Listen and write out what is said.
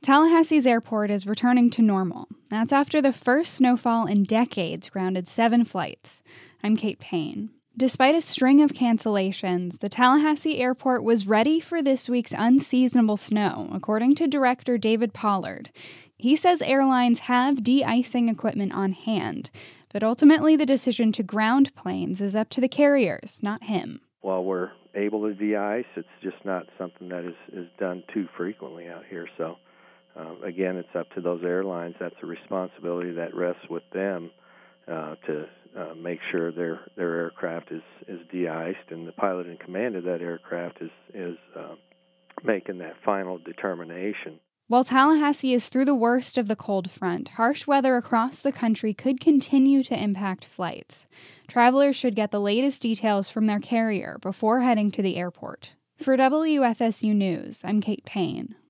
Tallahassee's airport is returning to normal. That's after the first snowfall in decades grounded 7 flights. I'm Kate Payne. Despite a string of cancellations, the Tallahassee airport was ready for this week's unseasonable snow, according to Director David Pollard. He says airlines have de-icing equipment on hand, but ultimately the decision to ground planes is up to the carriers, not him. While we're able to de-ice, it's just not something that is done too frequently out here. So, again, it's up to those airlines. That's a responsibility that rests with them to make sure their aircraft is de-iced, and the pilot in command of that aircraft is making that final determination. While Tallahassee is through the worst of the cold front, harsh weather across the country could continue to impact flights. Travelers should get the latest details from their carrier before heading to the airport. For WFSU News, I'm Kate Payne.